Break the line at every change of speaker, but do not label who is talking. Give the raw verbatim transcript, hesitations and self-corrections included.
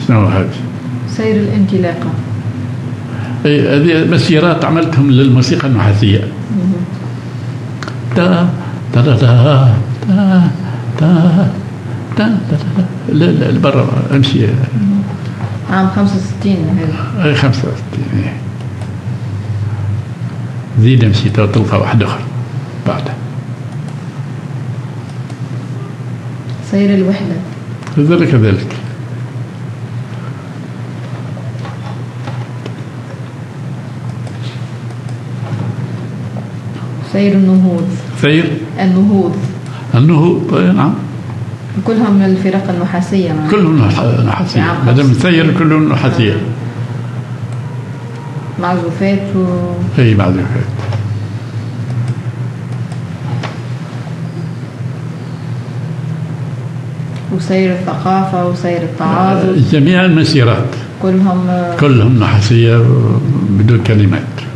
شنو هذا؟
سير الانطلاقة.
اي هذه مسيرات عملتهم للموسيقى النحاسية. تا تا تا تا تا تا تا لا لا برا امشي.
عام خمسة وستين هذا.
اي خمسة وستين. زيد امشي تلقى واحد اخر بعدها.
سير الوحدة.
كذلك كذلك.
سير النهوض.
سير
النهوض.
النهوض نعم.
كلهم من الفرق النحاسية.
كلهم نحاسية. ما دام سير كلهم نحاسية.
معزوفات و.
اي معزوفات.
وسير الثقافة وسير التعاظم.
جميع المسيرات
كلهم
كلهم نحاسية بدون كلمات.